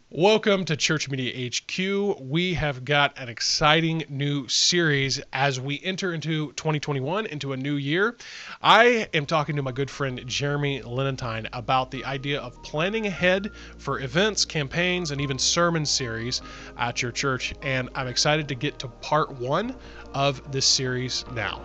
Welcome to Church Media HQ. We have got an exciting new series as we enter into 2021, into a new year. I am talking to my good friend Jeremy Lenentine about the idea of planning ahead for events, campaigns, and even sermon series at your church. And I'm excited to get to part one of this series now.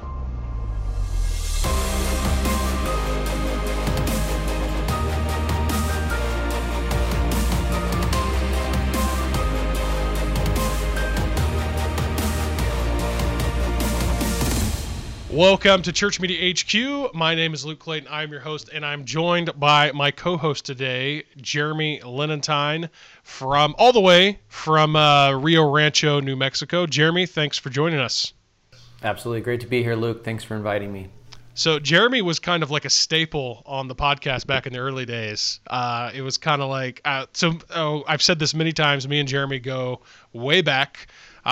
Welcome to Church Media HQ. My name is Luke Clayton. I'm your host, and I'm joined by my co-host today, Jeremy Lenentine, from all the way from Rio Rancho, New Mexico. Jeremy, thanks for joining us. Absolutely. Great to be here, Luke. Thanks for inviting me. So Jeremy was kind of like a staple on the podcast back in the early days. It was kind of like, I've said this many times, me and Jeremy go way back.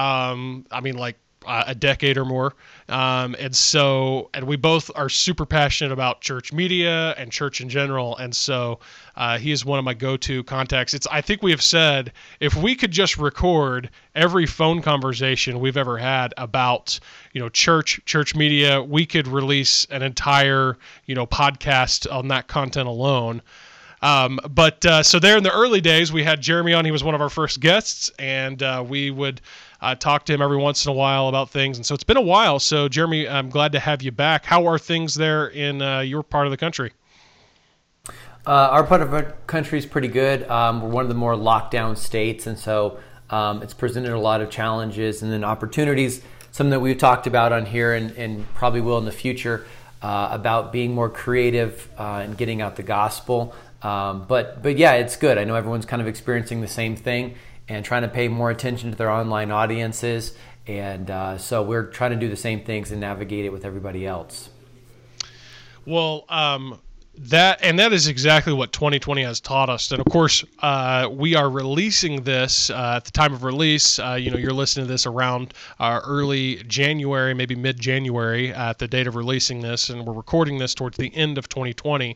A decade or more. And we both are super passionate about church media and church in general. And so he is one of my go-to contacts. I think we have said, if we could just record every phone conversation we've ever had about, church media, we could release an entire, podcast on that content alone. So there in the early days, we had Jeremy on. He was one of our first guests, and we would talk to him every once in a while about things. And so it's been a while. So Jeremy, I'm glad to have you back. How are things there in your part of the country? Our part of the country is pretty good. We're one of the more locked down states, and so it's presented a lot of challenges and then opportunities, something that we've talked about on here and probably will in the future, about being more creative and getting out the gospel. But yeah, it's good. I know everyone's kind of experiencing the same thing and trying to pay more attention to their online audiences. And so we're trying to do the same things and navigate it with everybody else. Well, that is exactly what 2020 has taught us. And of course, we are releasing this at the time of release. You're listening to this around early January, maybe mid-January at the date of releasing this. And we're recording this towards the end of 2020.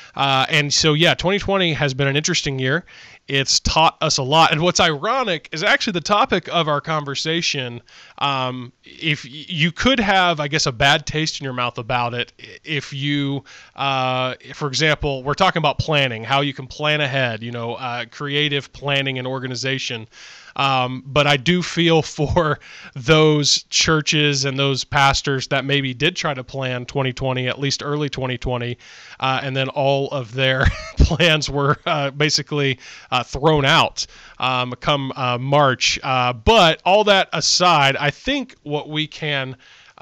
2020 has been an interesting year. It's taught us a lot. And what's ironic is actually the topic of our conversation. If you could have, I guess, a bad taste in your mouth about it, if you, for example, we're talking about planning, how you can plan ahead, creative planning and organization. But I do feel for those churches and those pastors that maybe did try to plan 2020, at least early 2020, and then all of their plans were basically thrown out come March. But all that aside, I think what we can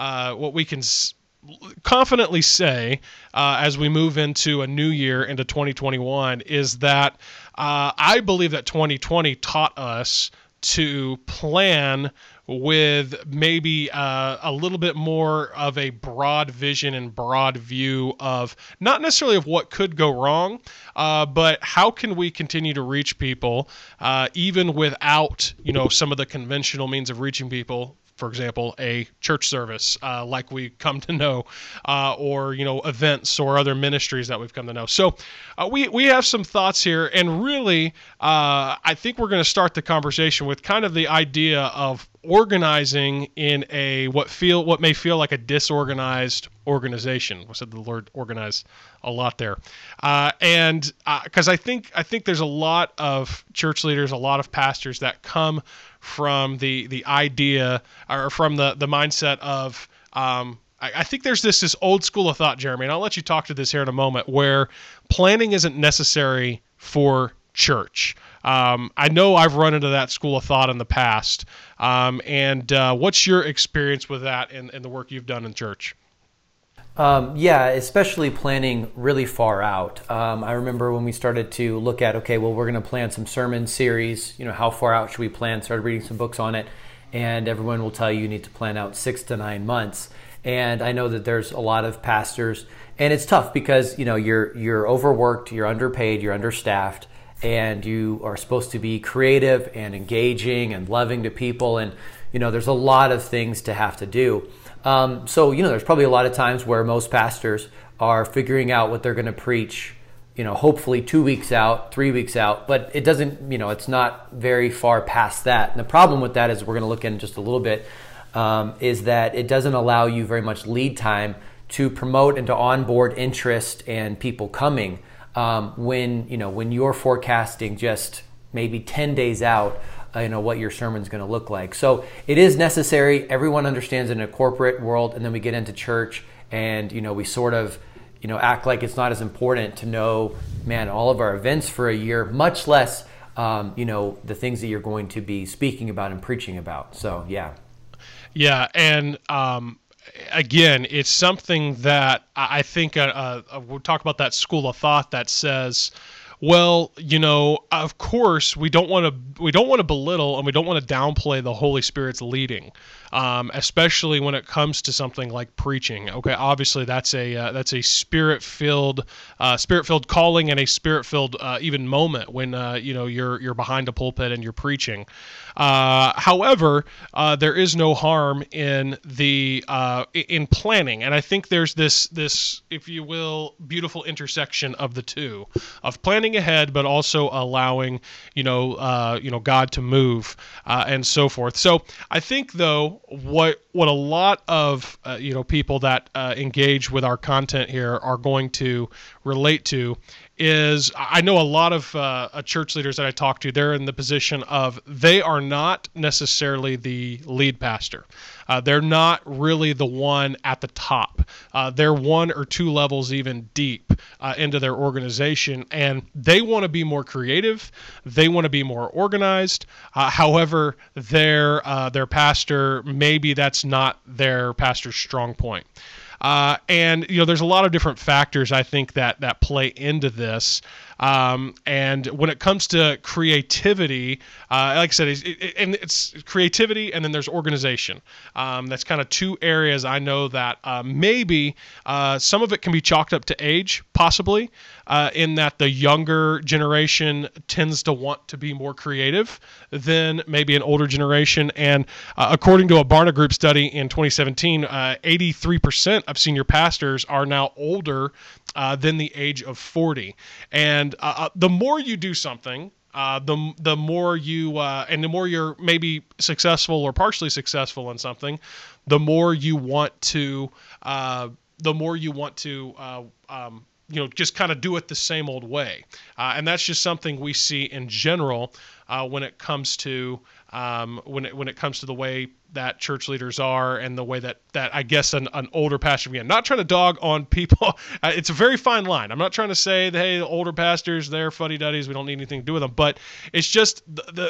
confidently say as we move into a new year, into 2021, is that I believe that 2020 taught us to plan with maybe a little bit more of a broad vision and broad view of not necessarily of what could go wrong, but how can we continue to reach people even without, some of the conventional means of reaching people. For example, a church service like we come to know, or events or other ministries that we've come to know. So we have some thoughts here, and really, I think we're going to start the conversation with kind of the idea of organizing in what may feel like a disorganized organization. I said the word organize a lot there, and because I think there's a lot of church leaders, a lot of pastors that come from the idea or from the mindset of I think there's this old school of thought, Jeremy, and I'll let you talk to this here in a moment, where planning isn't necessary for church. I know I've run into that school of thought in the past. And what's your experience with that in the work you've done in church? Especially planning really far out. I remember when we started to look at, we're going to plan some sermon series, how far out should we plan? Started reading some books on it, and everyone will tell you need to plan out 6 to 9 months. And I know that there's a lot of pastors, and it's tough because, you're overworked, you're underpaid, you're understaffed, and you are supposed to be creative and engaging and loving to people. And, there's a lot of things to have to do. So there's probably a lot of times where most pastors are figuring out what they're going to preach hopefully 2 weeks out, 3 weeks out, but it doesn't, it's not very far past that. And the problem with that is we're going to look in just a little bit, is that it doesn't allow you very much lead time to promote and to onboard interest and people coming when you're forecasting just maybe 10 days out, what your sermon's going to look like. So it is necessary. Everyone understands in a corporate world, and then we get into church and, we sort of, act like it's not as important to know, all of our events for a year, much less, the things that you're going to be speaking about and preaching about. So, yeah. Yeah. And, again, it's something that I think we'll talk about that school of thought that says, well, of course we don't want to belittle and we don't want to downplay the Holy Spirit's leading, especially when it comes to something like preaching. Okay, obviously that's a spirit-filled calling and a spirit-filled even moment when you're behind a pulpit and you're preaching. However, there is no harm in in planning, and I think there's this, if you will, beautiful intersection of the two, of planning ahead, but also allowing God to move and so forth. So I think though what a lot of people that engage with our content here are going to relate to is, I know a lot of church leaders that I talk to, they're in the position of they are not necessarily the lead pastor. They're not really the one at the top. They're one or two levels even deep into their organization, and they want to be more creative. They want to be more organized. However, their pastor, maybe that's not their pastor's strong point. And there's a lot of different factors I think that play into this. And when it comes to creativity, like I said, it's creativity, and then there's organization. That's kind of two areas I know that maybe some of it can be chalked up to age, possibly, in that the younger generation tends to want to be more creative than maybe an older generation. And according to a Barna Group study in 2017, 83% of senior pastors are now older than the age of 40. And the more you do something, the more you and the more you're maybe successful or partially successful in something, the more you want to just kind of do it the same old way. And that's just something we see in general when it comes to when it comes to the way that church leaders are, and the way that I guess an older pastor, again, not trying to dog on people. It's a very fine line. I'm not trying to say that, hey, the older pastors, they're fuddy-duddies, we don't need anything to do with them. But it's just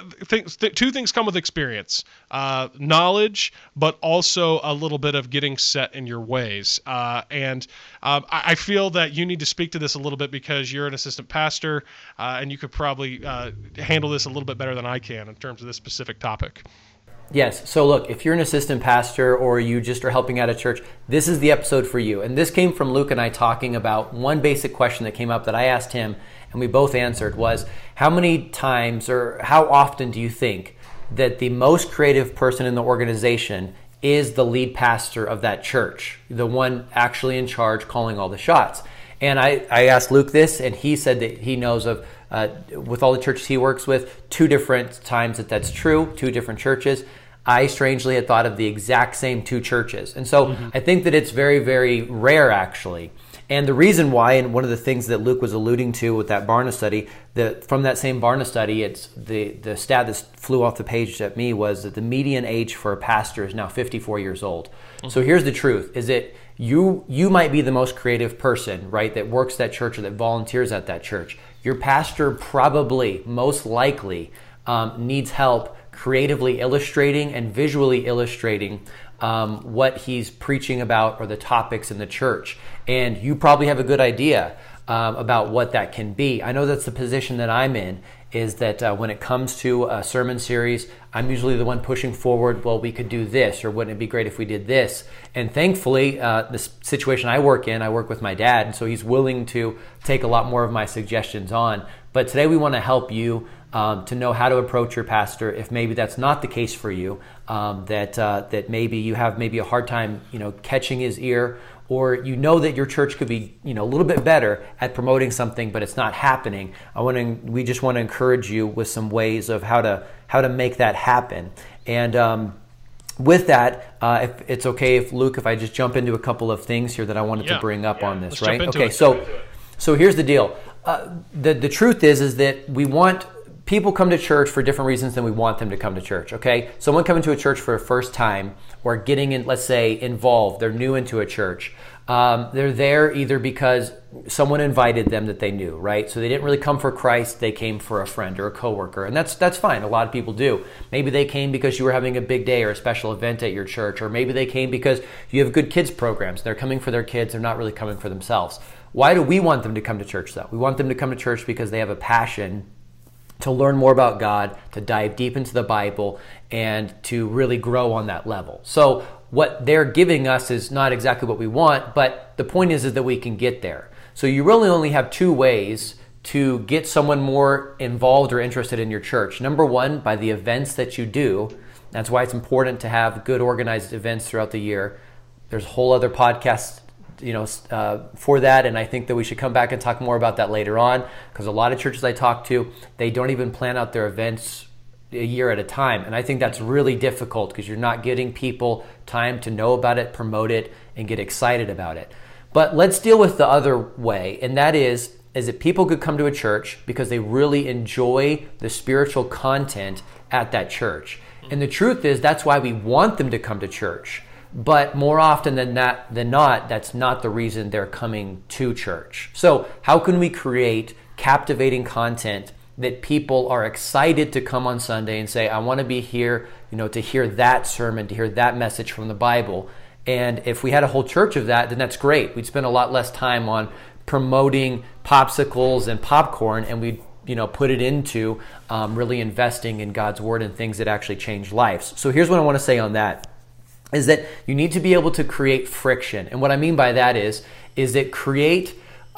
two things come with experience, knowledge, but also a little bit of getting set in your ways. And I feel that you need to speak to this a little bit because you're an assistant pastor, and you could probably handle this a little bit better than I can in terms of this specific topic. Yes. So look, if you're an assistant pastor or you just are helping out a church, this is the episode for you. And this came from Luke and I talking about one basic question that came up that I asked him and we both answered was, how many times or how often do you think that the most creative person in the organization is the lead pastor of that church, the one actually in charge calling all the shots? And I asked Luke this, and he said that he knows of, with all the churches he works with, 2 different times that's true, 2 different churches. I strangely had thought of the exact same 2 churches. And so I think that it's very, very rare, actually. And the reason why, and one of the things that Luke was alluding to with that Barna study, from that same Barna study, it's the stat that flew off the page at me was that the median age for a pastor is now 54 years old. So here's the truth, is that you might be the most creative person, right, that works that church or that volunteers at that church. Your pastor probably, most likely, needs help creatively illustrating and visually illustrating what he's preaching about or the topics in the church. And you probably have a good idea about what that can be. I know that's the position that I'm in, is that when it comes to a sermon series, I'm usually the one pushing forward, well, we could do this, or wouldn't it be great if we did this? And thankfully, the situation I work with my dad, and so he's willing to take a lot more of my suggestions on. But today we want to help you to know how to approach your pastor if maybe that's not the case for you, that maybe you have a hard time, catching his ear, or you know that your church could be, a little bit better at promoting something, but it's not happening, we just want to encourage you with some ways of how to make that happen. And with that, if it's okay, if I just jump into a couple of things here that I wanted to bring up on this, right? Okay, so here's the deal. The truth is that we want people come to church for different reasons than we want them to come to church, okay? Someone coming to a church for the first time or getting in, let's say, involved, they're new into a church. They're there either because someone invited them that they knew, right? So they didn't really come for Christ, they came for a friend or a coworker, and that's fine. A lot of people do. Maybe they came because you were having a big day or a special event at your church, or maybe they came because you have good kids programs. They're coming for their kids, they're not really coming for themselves. Why do we want them to come to church, though? We want them to come to church because they have a passion to learn more about God, to dive deep into the Bible, and to really grow on that level. So what they're giving us is not exactly what we want, but the point is that we can get there. So you really only have two ways to get someone more involved or interested in your church. Number one, by the events that you do. That's why it's important to have good organized events throughout the year. There's a whole other podcast for that, and I think that we should come back and talk more about that later on, because a lot of churches I talk to, they don't even plan out their events a year at a time, and I think that's really difficult because you're not getting people time to know about it, promote it, and get excited about it. But let's deal with the other way, and that is that people could come to a church because they really enjoy the spiritual content at that church. And the truth is that's why we want them to come to church. But more often than not, that's not the reason they're coming to church. So how can we create captivating content that people are excited to come on Sunday and say, I want to be here, to hear that sermon, to hear that message from the Bible. And if we had a whole church of that, then that's great. We'd spend a lot less time on promoting popsicles and popcorn, and we'd put it into really investing in God's Word and things that actually change lives. So here's what I want to say on that. Is that you need to be able to create friction. And what I mean by that is that create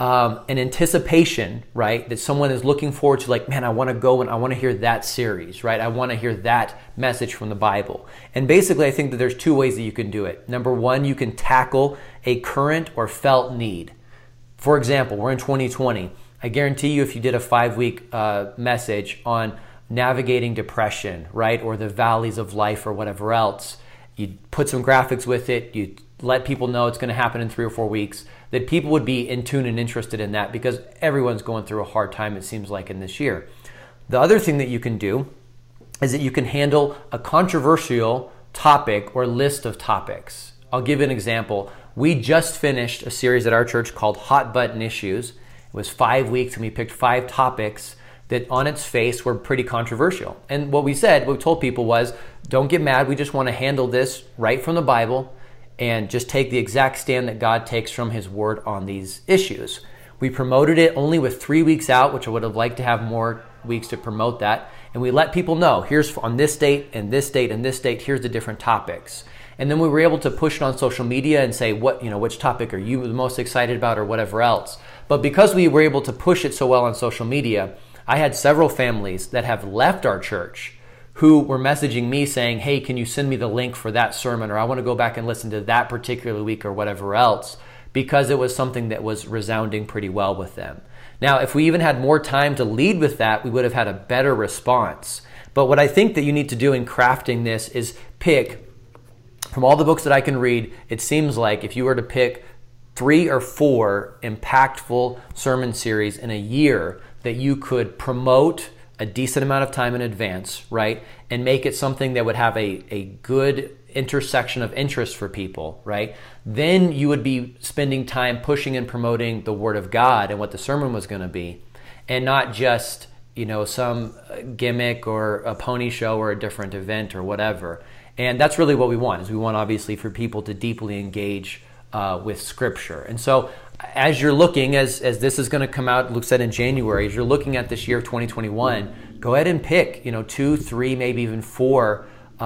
an anticipation, right? That someone is looking forward to, like, man, I want to go and I want to hear that series, right? I want to hear that message from the Bible. And basically, I think that there's two ways that you can do it. Number one, you can tackle a current or felt need. For example, we're in 2020. I guarantee you if you did a 5-week message on navigating depression, right? Or the valleys of life or whatever else, you put some graphics with it, you let people know it's going to happen in 3 or 4 weeks, that people would be in tune and interested in that because everyone's going through a hard time, it seems like, in this year. The other thing that you can do is that you can handle a controversial topic or list of topics. I'll give you an example. We just finished a series at our church called Hot Button Issues. It was 5 weeks and we picked 5 topics that on its face were pretty controversial. And what we told people was, don't get mad, we just want to handle this right from the Bible and just take the exact stand that God takes from His Word on these issues. We promoted it only with 3 weeks out, which I would have liked to have more weeks to promote that. And we let people know, here's on this date and this date and this date, here's the different topics. And then we were able to push it on social media and say, which topic are you the most excited about or whatever else. But because we were able to push it so well on social media, I had several families that have left our church who were messaging me saying, hey, can you send me the link for that sermon, or I want to go back and listen to that particular week or whatever else, because it was something that was resounding pretty well with them. Now, if we even had more time to lead with that, we would have had a better response. But what I think that you need to do in crafting this is pick, from all the books that I can read, it seems like if you were to pick 3 or 4 impactful sermon series in a year that you could promote a decent amount of time in advance, right? And make it something that would have a good intersection of interest for people, right? Then you would be spending time pushing and promoting the Word of God and what the sermon was going to be, and not just, some gimmick or a pony show or a different event or whatever. And that's really what we want, is we want obviously for people to deeply engage with Scripture. And so as you're looking, as this is going to come out, Luke said in January, as you're looking at this year of 2021, go ahead and pick, 2, 3, maybe even 4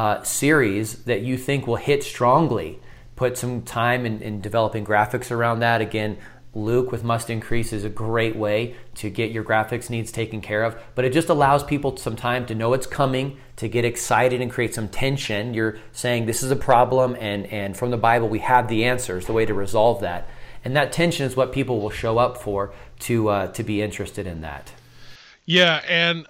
series that you think will hit strongly. Put some time in developing graphics around that. Again, Luke with Must Increase is a great way to get your graphics needs taken care of, but it just allows people some time to know it's coming, to get excited and create some tension. You're saying this is a problem, and from the Bible we have the answers, the way to resolve that. And that tension is what people will show up for to be interested in that. Yeah, and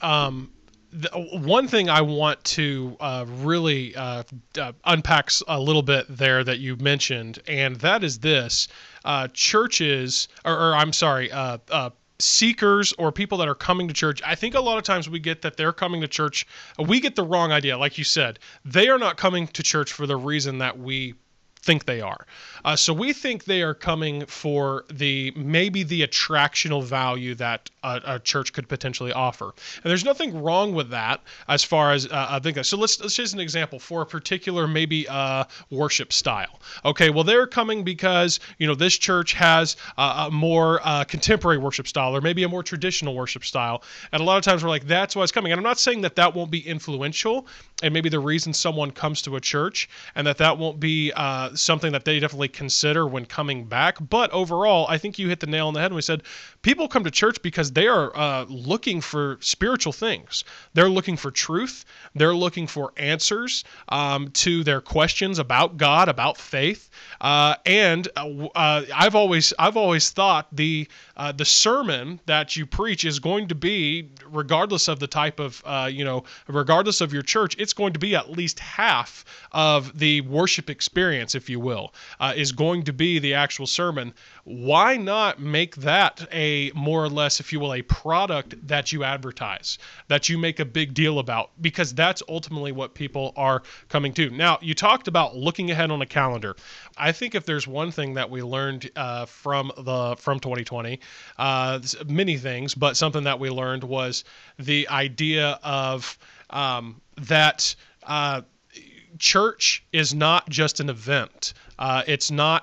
one thing I want to really unpack a little bit there that you mentioned, and that is this: churches, or I'm sorry, seekers or people that are coming to church. I think a lot of times we get that they're coming to church. We get the wrong idea, like you said. They are not coming to church for the reason that we think they are. So we think they are coming for maybe the attractional value that a church could potentially offer. And there's nothing wrong with that as far as I think that. So let's just an example for a particular maybe worship style. Okay, well they're coming because this church has a more contemporary worship style, or maybe a more traditional worship style. And a lot of times we're like, that's why it's coming. And I'm not saying that won't be influential and maybe the reason someone comes to a church, and that won't be something that they definitely consider when coming back. But overall, I think you hit the nail on the head when we said people come to church because they are looking for spiritual things. They're looking for truth. They're looking for answers to their questions about God, about faith. And I've always thought the sermon that you preach is going to be, regardless of the type of regardless of your church, it's going to be at least half of the worship experience, if you will, is going to be the actual sermon. Why not make that a more or less, if you will, a product that you advertise, that you make a big deal about, because that's ultimately what people are coming to. Now, you talked about looking ahead on a calendar. I think if there's one thing that we learned from 2020, many things, but something that we learned was the idea of that church is not just an event. It's not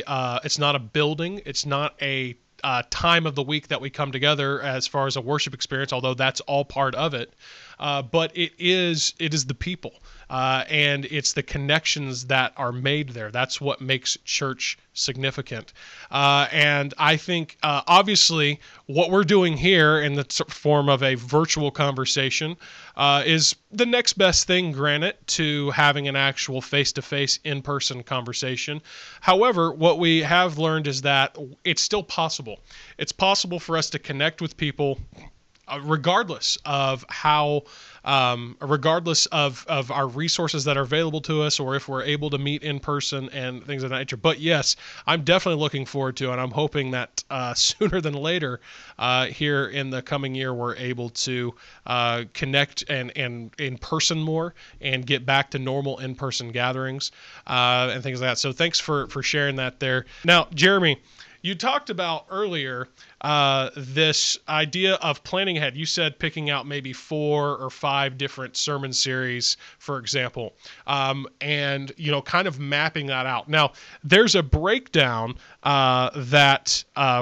a building. It's not a time of the week that we come together as far as a worship experience, although that's all part of it. But it is the people, and it's the connections that are made there. That's what makes church significant. And I think, obviously, what we're doing here in the form of a virtual conversation is the next best thing, granted, to having an actual face-to-face, in-person conversation. However, what we have learned is that it's still possible. It's possible for us to connect with people regardless of how, regardless of our resources that are available to us, or if we're able to meet in person and things of that nature. But yes, I'm definitely looking forward to, and I'm hoping that sooner than later, here in the coming year, we're able to connect and in person more and get back to normal in-person gatherings and things like that. So thanks for sharing that there. Now, Jeremy, you talked about earlier this idea of planning ahead. You said picking out maybe 4 or 5 different sermon series, for example, and kind of mapping that out. Now, there's a breakdown that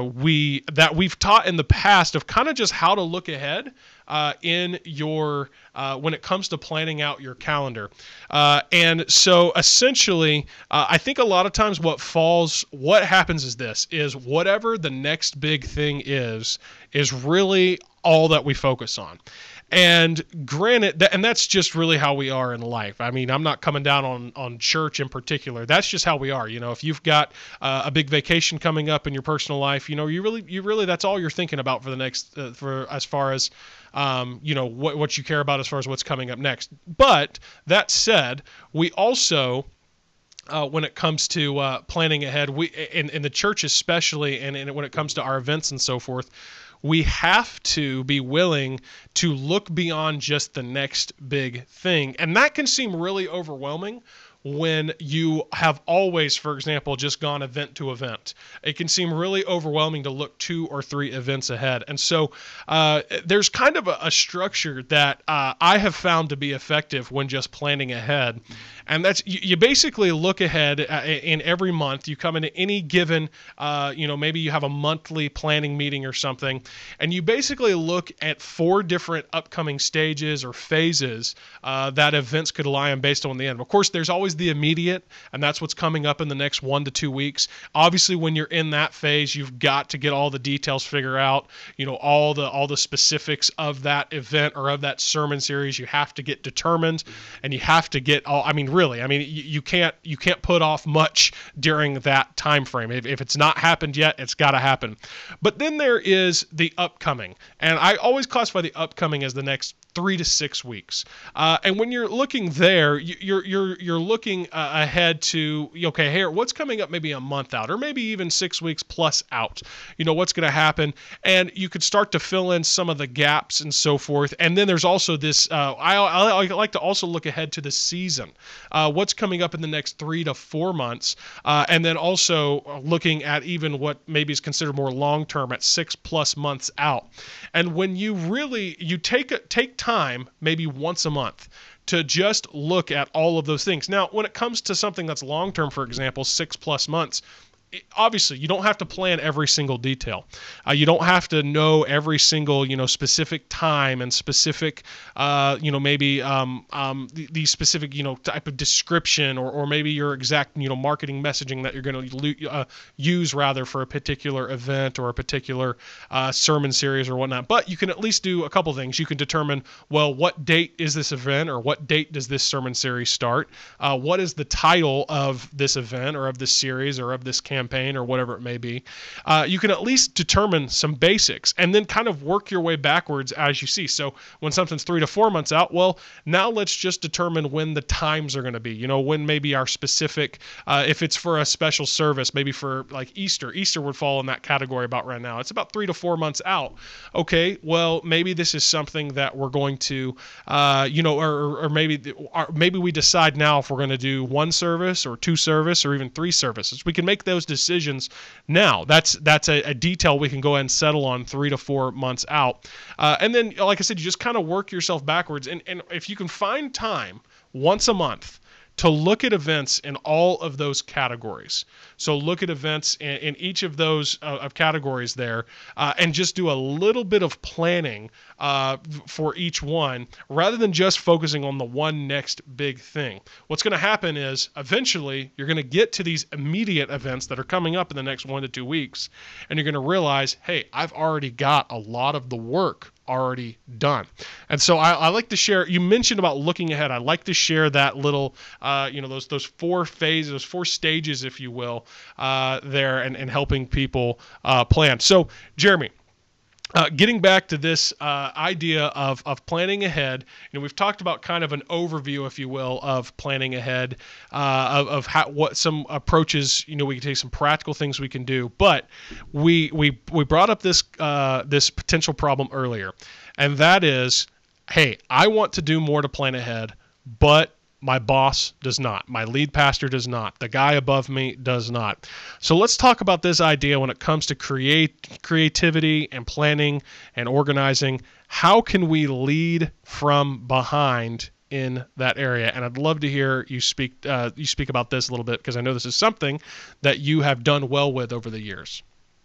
we've taught in the past of kind of just how to look ahead in your when it comes to planning out your calendar. And so essentially, I think a lot of times what happens is whatever the next big thing is really all that we focus on. And granted, that's just really how we are in life. I mean, I'm not coming down on church in particular. That's just how we are. If you've got a big vacation coming up in your personal life, you really that's all you're thinking about for the next for as far as what you care about as far as what's coming up next. But that said, we also when it comes to planning ahead, we in the church especially, and when it comes to our events and so forth, we have to be willing to look beyond just the next big thing. And that can seem really overwhelming when you have always, for example, just gone event to event. It can seem really overwhelming to look 2 or 3 events ahead. And so there's kind of a structure that I have found to be effective when just planning ahead. And that's you basically look ahead in every month. You come into any given, maybe you have a monthly planning meeting or something, and you basically look at 4 different upcoming stages or phases that events could lie on based on the end. Of course, there's always the immediate, and that's what's coming up in the next 1 to 2 weeks. Obviously, when you're in that phase, you've got to get all the details figured out. All the specifics of that event or of that sermon series. You have to get determined, and you have to get all. You can't put off much during that time frame. If it's not happened yet, it's got to happen. But then there is the upcoming, and I always classify the upcoming as the next 3 to 6 weeks. And when you're looking there, you're looking ahead to, okay, here, what's coming up maybe a month out, or maybe even 6 weeks plus out. What's going to happen, and you could start to fill in some of the gaps and so forth. And then there's also this. I like to also look ahead to the season. What's coming up in the next 3 to 4 months, and then also looking at even what maybe is considered more long term at 6+ months out. And when you take time, maybe once a month, to just look at all of those things. Now, when it comes to something that's long term, for example, 6+ months, obviously you don't have to plan every single detail. You don't have to know every single specific time and specific maybe the specific type of description or maybe your exact marketing messaging that you're going to use rather for a particular event or a particular sermon series or whatnot. But you can at least do a couple things. You can determine, well, what date is this event, or what date does this sermon series start? What is the title of this event or of this series or of this campaign or whatever it may be. You can at least determine some basics and then kind of work your way backwards as you see. So when something's 3 to 4 months out, well, now let's just determine when the times are going to be, when maybe our specific, if it's for a special service, maybe for like Easter would fall in that category about right now. It's about 3 to 4 months out. Okay, well, maybe this is something that we're going to, or maybe we decide now if we're going to do 1 service or 2 service or even 3 services. We can make those decisions now. That's a detail we can go ahead and settle on 3 to 4 months out. And then, like I said, you just kind of work yourself backwards. And if you can find time once a month to look at events in all of those categories. So look at events in each of those of categories there, and just do a little bit of planning for each one, rather than just focusing on the one next big thing. What's going to happen is eventually you're going to get to these immediate events that are coming up in the next 1 to 2 weeks, and you're going to realize, hey, I've already got a lot of the work already done. And so I like to share, you mentioned about looking ahead. I like to share that little, those 4 phases, those 4 stages, if you will, there and helping people plan. So Jeremy, getting back to this idea of planning ahead, we've talked about kind of an overview, if you will, of planning ahead, of what some approaches, we can take some practical things we can do. But we brought up this potential problem earlier, and that is, hey, I want to do more to plan ahead, but my boss does not. My lead pastor does not. The guy above me does not. So let's talk about this idea when it comes to creativity and planning and organizing. How can we lead from behind in that area? And I'd love to hear you speak about this a little bit, because I know this is something that you have done well with over the years.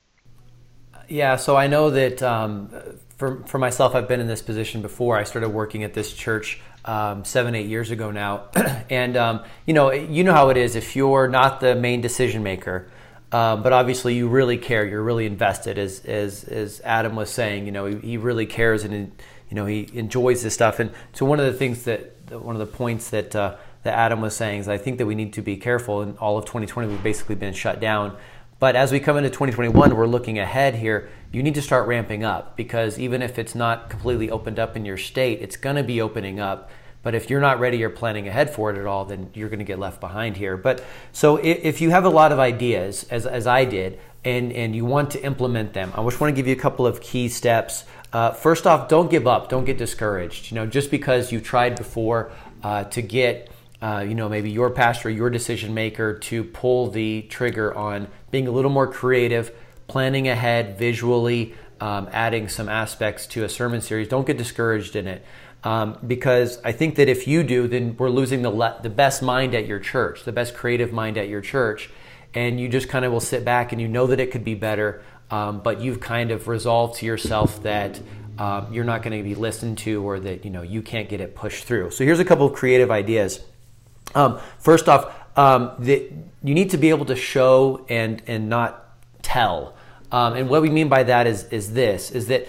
Yeah, so I know that for myself, I've been in this position before. I started working at this church 7-8 years ago now, and you know how it is if you're not the main decision maker, but obviously you really care, you're really invested. As Adam was saying, he really cares, and he enjoys this stuff. And so one of the points that Adam was saying is, I think that we need to be careful. In all of 2020, we've basically been shut down. But as we come into 2021, we're looking ahead here. You need to start ramping up, because even if it's not completely opened up in your state, it's going to be opening up. But if you're not ready or planning ahead for it at all, then you're going to get left behind here. But so if you have a lot of ideas, as I did, and you want to implement them, I just want to give you a couple of key steps. First off, don't give up. Don't get discouraged. Just because you tried before to get maybe your pastor, your decision maker, to pull the trigger on being a little more creative, planning ahead visually, adding some aspects to a sermon series. Don't get discouraged in it. because I think that if you do, then we're losing the best mind at your church, the best creative mind at your church, and you just kind of will sit back and you know that it could be better, but you've kind of resolved to yourself that you're not going to be listened to, or that you can't get it pushed through. So here's a couple of creative ideas. First off, you need to be able to show and not tell. And what we mean by that is that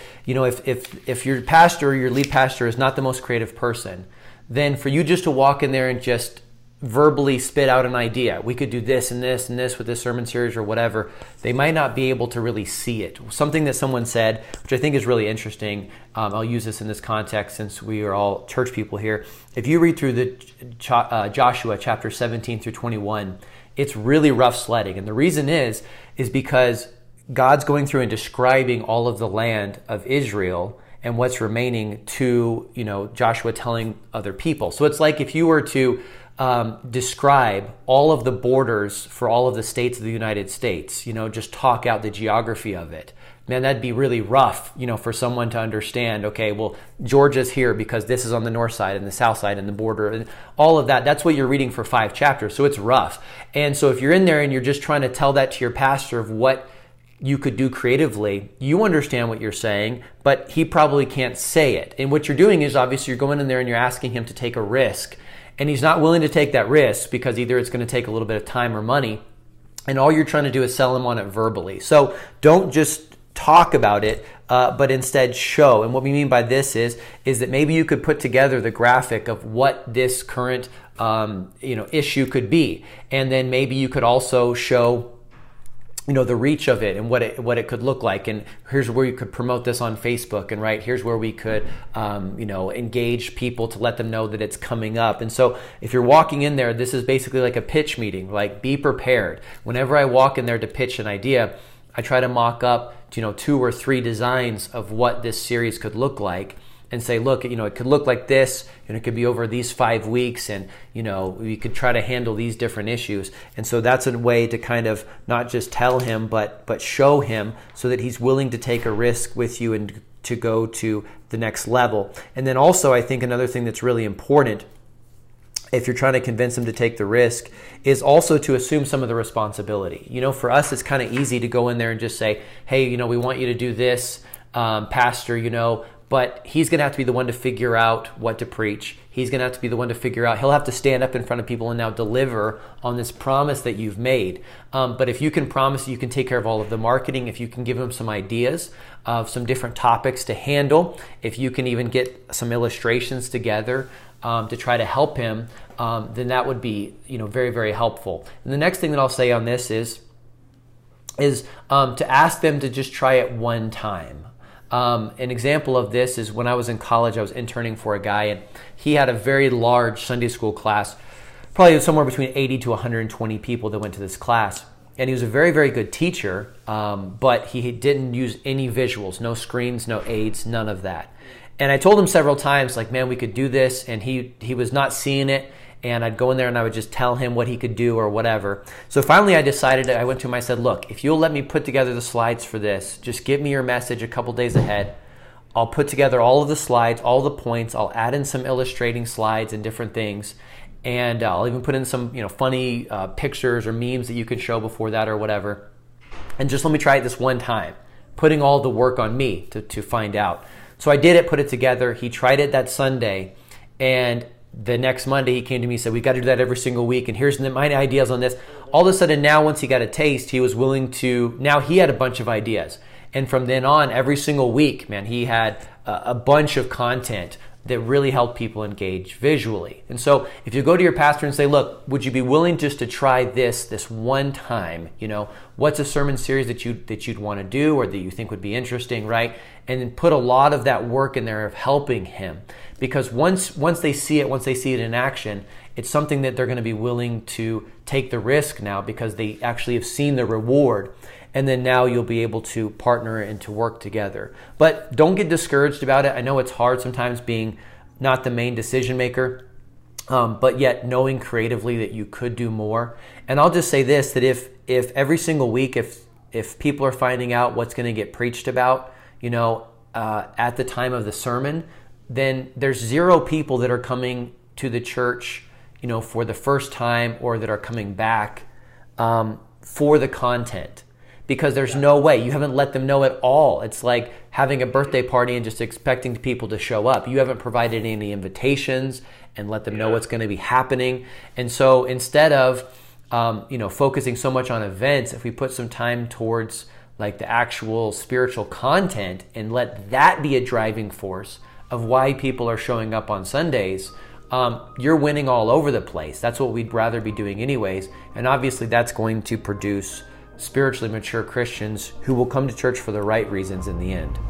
if your pastor or your lead pastor is not the most creative person, then for you just to walk in there and just verbally spit out an idea, we could do this and this and this with this sermon series or whatever, they might not be able to really see it. Something that someone said, which I think is really interesting, I'll use this in this context since we are all church people here. If you read through the Joshua chapter 17 through 21, it's really rough sledding. And the reason is because God's going through and describing all of the land of Israel and what's remaining to, Joshua telling other people. So it's like if you were to describe all of the borders for all of the states of the United States, just talk out the geography of it. Man, that'd be really rough, for someone to understand, okay, well, Georgia's here because this is on the north side and the south side and the border and all of that. That's what you're reading for 5 chapters. So it's rough. And so if you're in there and you're just trying to tell that to your pastor of what you could do creatively, you understand what you're saying, but he probably can't say it. And what you're doing is obviously you're going in there and you're asking him to take a risk. And he's not willing to take that risk because either it's going to take a little bit of time or money. And all you're trying to do is sell him on it verbally. So don't just talk about it, but instead show. And what we mean by this is that maybe you could put together the graphic of what this current issue could be. And then maybe you could also show the reach of it and what it could look like. And here's where you could promote this on Facebook, and here's where we could, engage people to let them know that it's coming up. And so if you're walking in there, this is basically like a pitch meeting, like be prepared. Whenever I walk in there to pitch an idea, I try to mock up, 2 or 3 designs of what this series could look like. And say, look, it could look like this, and it could be over these 5 weeks, and we could try to handle these different issues. And so that's a way to kind of not just tell him, but show him, so that he's willing to take a risk with you and to go to the next level. And then also, I think another thing that's really important, if you're trying to convince him to take the risk, is also to assume some of the responsibility. For us, it's kind of easy to go in there and just say, hey, we want you to do this, pastor, but he's going to have to be the one to figure out what to preach. He's going to have to be the one to figure out. He'll have to stand up in front of people and now deliver on this promise that you've made. But if you can promise you can take care of all of the marketing, if you can give him some ideas of some different topics to handle, if you can even get some illustrations together to try to help him, then that would be very, very helpful. And the next thing that I'll say on this is to ask them to just try it one time. An example of this is when I was in college, I was interning for a guy, and he had a very large Sunday school class, probably somewhere between 80 to 120 people that went to this class. And he was a very, very good teacher, but he didn't use any visuals, no screens, no aids, none of that. And I told him several times, like, man, we could do this, and he was not seeing it. And I'd go in there and I would just tell him what he could do or whatever. So finally I decided, I went to him, I said, look, if you'll let me put together the slides for this, just give me your message a couple days ahead. I'll put together all of the slides, all the points. I'll add in some illustrating slides and different things. And I'll even put in some funny pictures or memes that you can show before that or whatever. And just let me try it this one time, putting all the work on me to find out. So I did it, put it together. He tried it that Sunday, and the next Monday he came to me and said, we got to do that every single week, and here's my ideas on this. All of a sudden now, once he got a taste, he was willing to, now he had a bunch of ideas. And from then on, every single week, man, he had a bunch of content that really helped people engage visually. And so if you go to your pastor and say, look, would you be willing just to try this one time? What's a sermon series that you'd want to do or that you think would be interesting, right? And then put a lot of that work in there of helping him. Because once they see it in action, it's something that they're going to be willing to take the risk now because they actually have seen the reward. And then now you'll be able to partner and to work together. But don't get discouraged about it. I know it's hard sometimes being not the main decision maker, but yet knowing creatively that you could do more. And I'll just say this, that if every single week, if people are finding out what's going to get preached about, at the time of the sermon, then there's 0 people that are coming to the church, for the first time, or that are coming back for the content, because there's no way. You haven't let them know at all. It's like having a birthday party and just expecting people to show up. You haven't provided any invitations and let them know what's going to be happening. And so instead of focusing so much on events, if we put some time towards like the actual spiritual content and let that be a driving force of why people are showing up on Sundays, you're winning all over the place. That's what we'd rather be doing anyways. And obviously that's going to produce spiritually mature Christians who will come to church for the right reasons in the end.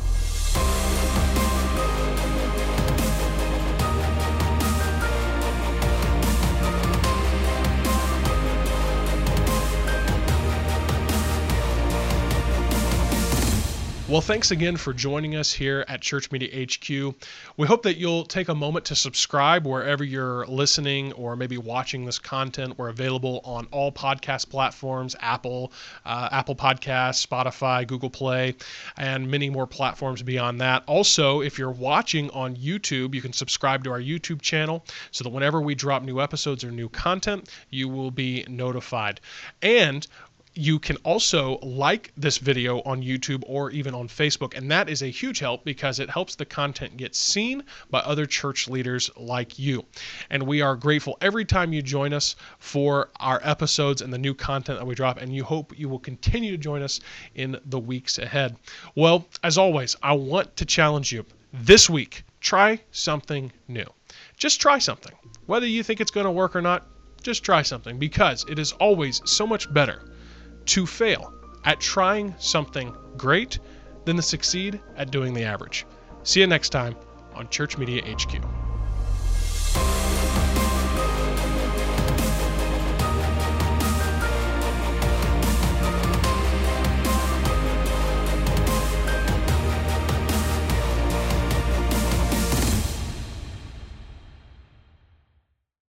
Well, thanks again for joining us here at Church Media HQ. We hope that you'll take a moment to subscribe wherever you're listening or maybe watching this content. We're available on all podcast platforms, Apple Podcasts, Spotify, Google Play, and many more platforms beyond that. Also, if you're watching on YouTube, you can subscribe to our YouTube channel so that whenever we drop new episodes or new content, you will be notified. And you can also like this video on YouTube or even on Facebook, and that is a huge help because it helps the content get seen by other church leaders like you. And we are grateful every time you join us for our episodes and the new content that we drop, and you hope you will continue to join us in the weeks ahead. Well, as always, I want to challenge you this week. Try something new. Just try something. Whether you think it's going to work or not, just try something, because it is always so much better to fail at trying something great than to succeed at doing the average. See you next time on Church Media HQ.